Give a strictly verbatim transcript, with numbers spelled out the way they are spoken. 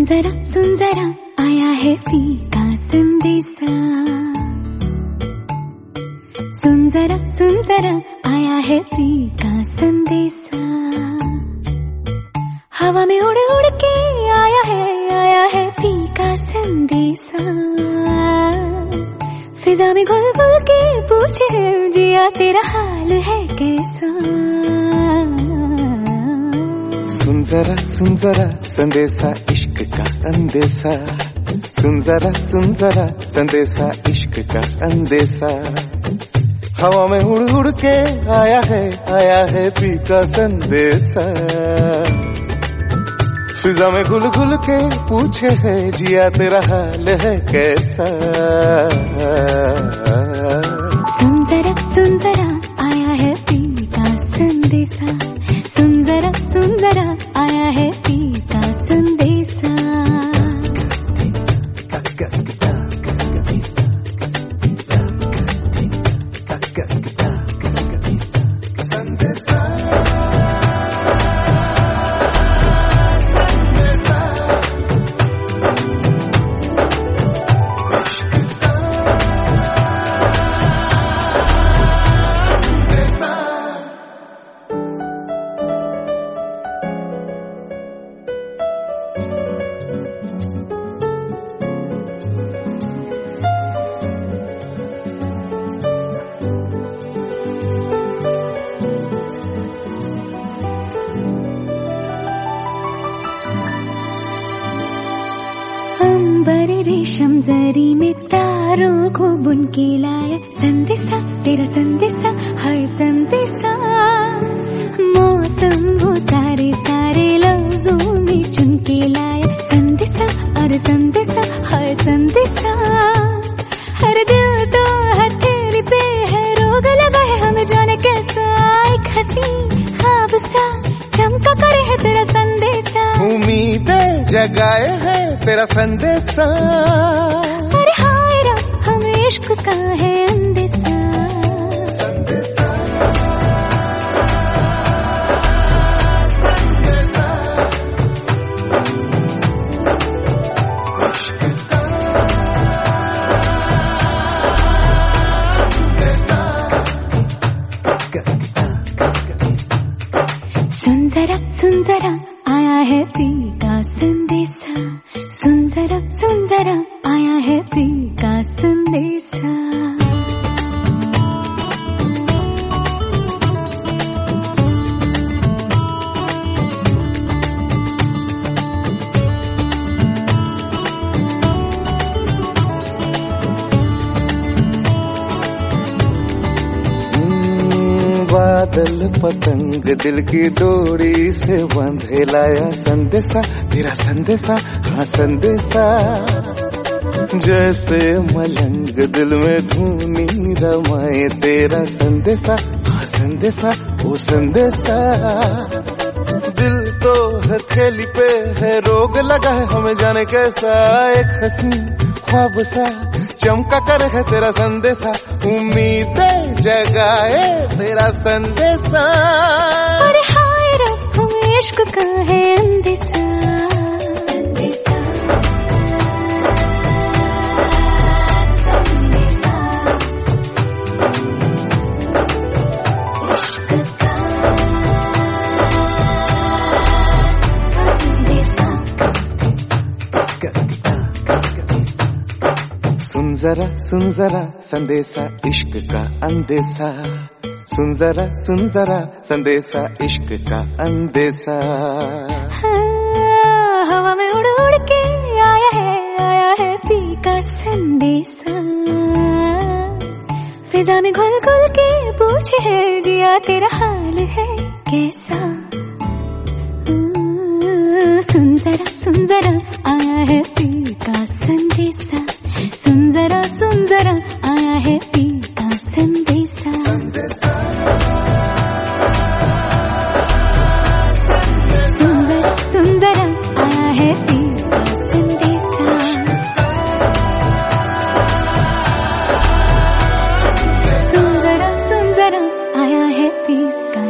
जरा सुन जरा आया है पी का संदेशा। सुन जरा सुन जरा आया है पी का संदेशा। हवा में उड़ उड़ के आया है आया है पी का संदेशा। फिजा में घुल घुल के पूछे है जिया तेरा हाल है कैसा। सुन जरा सुन जरा संदेशा इश्क का अंदेशा। सुन जरा सुन जरा संदेशा इश्क का अंदेशा। हवा में उड़ उड़ के आया है आया है पी का संदेशा। फिजा में घुल घुल के पूछे है जिया तेरा हाल है कैसा। सुन जरा सुन जरा आया है पी का संदेशा। सुन जरा सुन जरा आया है पी का संदेशा। अंबर रेशम जरी में तारों को बुन के लाया संदेशा तेरा संदेशा हर संदेशा। मौसम वो सारे सारे लफ्जों में चुन के लाया संदेशा और संदेशा हर संदेशा। हर दिल तो हथेली पे है रोग लगा है हम जाने कैसा। एक हंसी ख्वाब सा चमका करे है तेरा संदेशा। उम्मीदें जगाए है तेरा संदेशा। अरे हाय रब हमें इश्क का है अंदेशा। सुन जरा सुन जरा आया है पी का संदेशा। सुन जरा सुन जरा आया है पी का संदेशा। बादल पतंग दिल की डोरी से बांधे लाया संदेशा तेरा संदेशा हाँ संदेशा। जैसे मलंग दिल में धूनी रमाए तेरा संदेशा हाँ संदेशा वो संदेशा। दिल तो हथेली पे है रोग लगा है हमें जाने कैसा। एक हंसी ख्वाब सा चमका कर है तेरा संदेशा। उम्मीदें जगाए तेरा संदेशा। अरे हाय रब हमें इश्क का है अंदेशा। सुन जरा सुन जरा संदेशा इश्क का अंदेशा। सुन जरा सुन जरा संदेशा इश्क का अंदेशा। हाँ, हवा में उड़ उड़ के आया है आया है पी का संदेशा। फिजा में घुल घुल के पूछे है जिया तेरा हाल है कैसा। सुन जरा सुन जरा आया है पी का संदेशा। सुन जरा सुन जरा आया है पी का संदेशा। सुन जरा सुन जरा आया है पी का संदेशा। सुन जरा सुन जरा आया है पी का